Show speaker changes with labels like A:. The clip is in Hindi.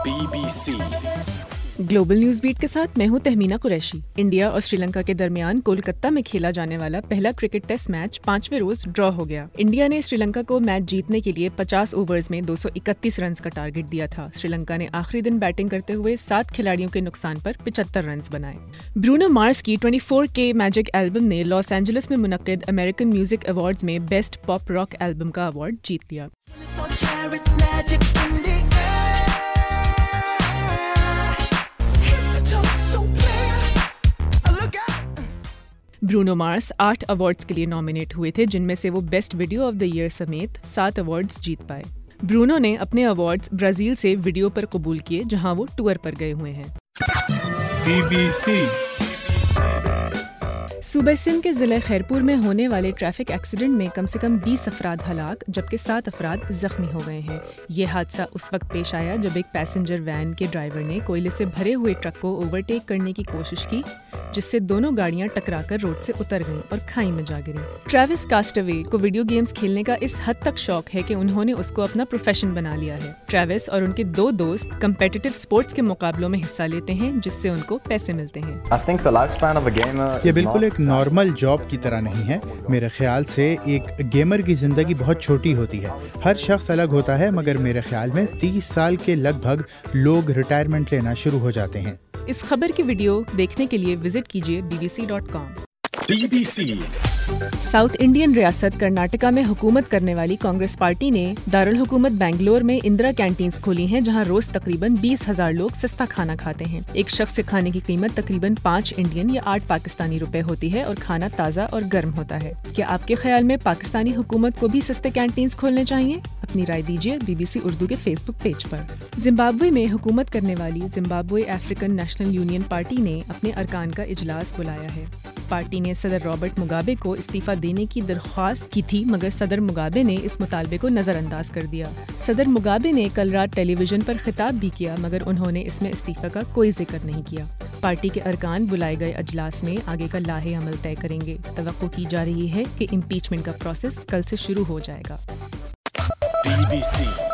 A: BBC
B: ग्लोबल न्यूज बीट के साथ मैं हूं तहमीना कुरैशी। इंडिया और श्रीलंका के दरमियान कोलकाता में खेला जाने वाला पहला क्रिकेट टेस्ट मैच 5वें रोज ड्रॉ हो गया। इंडिया ने श्रीलंका को मैच जीतने के लिए 50 ओवर्स में 231 रन का टारगेट दिया था। श्रीलंका ने आखिरी दिन बैटिंग करते हुए 7 खिलाड़ियों के नुकसान पर 75 रन बनाए। ब्रूनो मार्स की 24K मैजिक एल्बम ने लॉस एंजलिस में मुनक्किद अमेरिकन म्यूजिक अवार्ड्स में बेस्ट पॉप रॉक एल्बम का अवार्ड जीत लिया। ब्रूनो मार्स 8 अवार्ड्स के लिए नॉमिनेट हुए थे, जिनमें से वो best video of the year समेत 7 अवार्ड्स जीत पाए। ब्रूनो ने अपने अवार्ड्स ब्राजील से वीडियो पर कबूल किए, जहां वो टूर पर गए हुए हैं।
A: BBC
B: सूबे सिंध के जिले खैरपुर में होने वाले ट्रैफिक एक्सीडेंट में कम से कम 20 अफराद हलाक जबकि 7 अफराद जख्मी हो गए हैं। ये हादसा उस वक्त पेश आया जब एक पैसेंजर वैन के ड्राइवर ने कोयले से भरे हुए ट्रक को ओवरटेक करने की कोशिश की, जिससे दोनों गाड़ियां टकराकर रोड से उतर गईं और खाई में जा गिरीं। ट्रेविस कास्टवे को वीडियो गेम्स खेलने का इस हद तक शौक है कि उन्होंने उसको अपना प्रोफेशन बना लिया है। ट्रेविस और उनके 2 दोस्त कम्पिटिटिव स्पोर्ट्स के मुकाबलों में हिस्सा लेते हैं, जिससे उनको पैसे मिलते हैं।
C: ये बिल्कुल एक नॉर्मल जॉब की तरह नहीं है। मेरे ख्याल से एक गेमर की जिंदगी बहुत छोटी होती है। हर शख्स अलग होता है, मगर मेरे ख्याल में 30 साल के लगभग लोग रिटायरमेंट लेना शुरू हो जाते हैं।
B: इस खबर की वीडियो देखने के लिए विजिट कीजिए bbc.com।
A: BBC
B: साउथ इंडियन रियासत कर्नाटका में हुकूमत करने वाली कांग्रेस पार्टी ने दारुल हुकूमत बेंगलोर में इंदिरा कैंटीन्स खोली हैं, जहां रोज तकरीबन 20,000 लोग सस्ता खाना खाते हैं। एक शख्स से खाने की कीमत तकरीबन 5 इंडियन या 8 पाकिस्तानी रुपए होती है और खाना ताज़ा और गर्म होता है। क्या आपके ख्याल में पाकिस्तानी हुकूमत को भी सस्ते कैंटीन्स खोलने चाहिए? अपनी राय दीजिए BBC उर्दू के फेसबुक पेज पर। जिम्बाब्वे में हुकूमत करने वाली Zimbabwe African National Union party ने अपने अरकान का इजलास बुलाया है। पार्टी ने सदर रॉबर्ट मुगाबे को इस्तीफा देने की दरख्वास्त की थी, मगर सदर मुगाबे ने इस मुतालबे को नजरअंदाज कर दिया। सदर मुगाबे ने कल रात टेलीविजन पर खिताब भी किया, मगर उन्होंने इसमें इस्तीफा का कोई जिक्र नहीं किया। पार्टी के अरकान बुलाए गए अजलास में आगे का लाहे अमल तय करेंगे। तवक्को की जा रही है कि इम्पीचमेंट का प्रोसेस कल से शुरू हो जाएगा।
A: BBC